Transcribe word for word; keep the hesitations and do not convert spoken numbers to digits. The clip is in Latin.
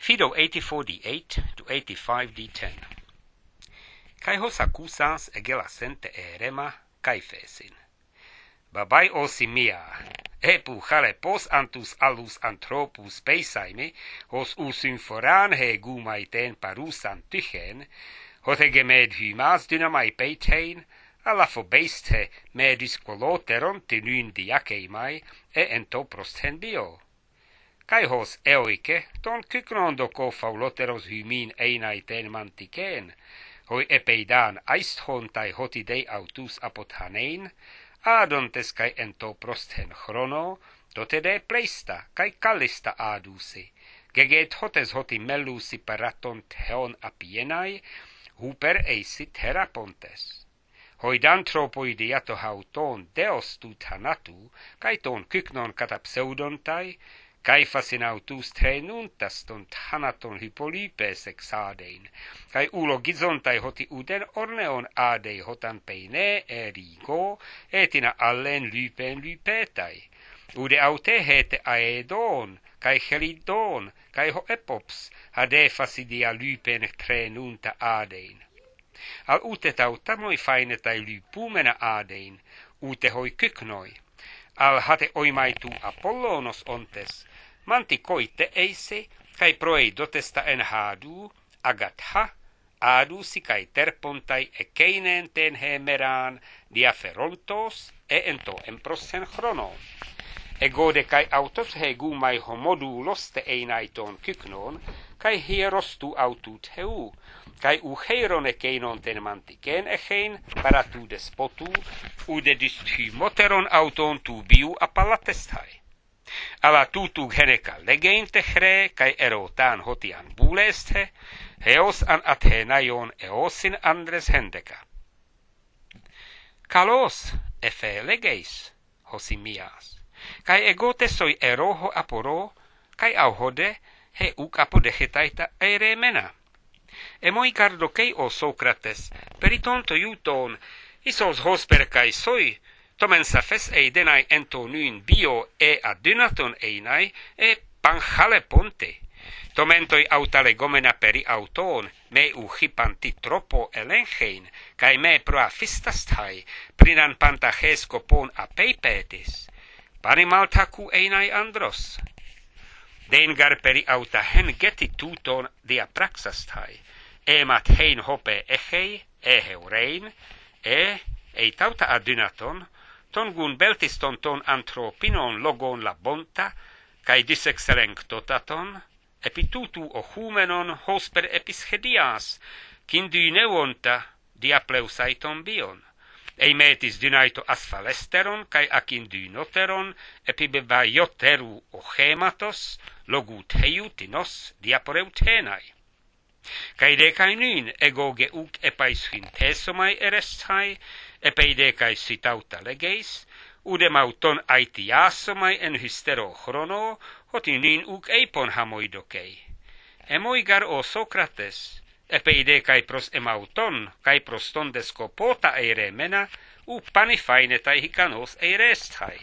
Fido eighty-four d eight to eighty-five d ten. Kai hos accusas egela sente erema kai fesin. Babai osimia, epu chale pos antus alus anthropus peisaime, hos usin foran he gumaiten parusan tychen, hote gemed hymas dynamai peitein, alla fobeiste medis coloteron tinyn diakeimai, e entoprosten bio. Kai hos eoike, ton kyknondo ko fauloteros hymin einaiten mantiken, hoi epeidan aisthon tai hotidei autus apothanein, adontes kai entoprosten chrono, dotede pleista kai kallista adusi, geget hotes hoti mellusi paraton theon apienai, huper eisit herapontes. Hoidan tropoi diato hauton deos tu thanatu, kai ton kyknon kata pseudontai, kai fasinautus trenuntas ton thanaton hypolypes exadein, kai ulo gizontai hoti uden orneon adei hotan peine erigo, etina allen lypen lypetai. Ude aute hete aedon, kai helidon, kai ho epops, hade fasidia lypen trenunta adein. Al ute tautamoi fainetai lypumena adein, ute hoi kyknoi. Al hate oimaitu Apollonos ontes, manti koite eise, kai proei dotesta en hadu, agatha, adusi kai terpontai ekeinen ten hemeran, diaferontos, e ento emprosen chronon. Egode kai autos he gumai homodulos te einaiton kyknon, kai hierostu autut heu, kai uheiron ekeinon ten mantiken echein, paratu despotu, ude disthymoteron auton tu biu apalatestai. Ala tutug heneka legein techre, kai erotan hotian buleste, heos an athenaion eosin andres hendeka. Kalos efe legeis, hosimias, kai egote soi eroho aporo, kai auhode he uk apodechetaita eiremena. Emoi kardokei o Socrates, peritonto iuton, isos hosper kai soi, tomen safes eidenai entonyn bio e adynaton einai, e panchale ponte. Tomentoi autalegomena peri auton, me uhipanti tropo elenchein, kai me proafistastai, prinan pantachesko pon apeipetis. Panimaltaku einai andros. Dengar peri auta hen geti tuton dia praxastai, emat hein hope echei, eheurein, e, ei tauta adynaton, ton gun beltiston ton anthropinon logon la bonta, kai disexerenctotaton, epitutu o humenon hosper epischedias, kindyneuonta diapleusaiton bion. Ei metis dynaito asphalesteron, kai akindynoteron, epibebaioteru o hematos, logut heiutinos diaporeutenai. Kai dekai nyn egoge uk epaishin tesomai erestai, epeidekai sitauta legeis, udemauton aitiasomai en hystero chrono, hoti nyn uk eipon hamoidokei. Emoigar o Socrates, epeidekai pros emauton, kai pros ton deskopota eiremena, u panifainetai hikanos eirestai.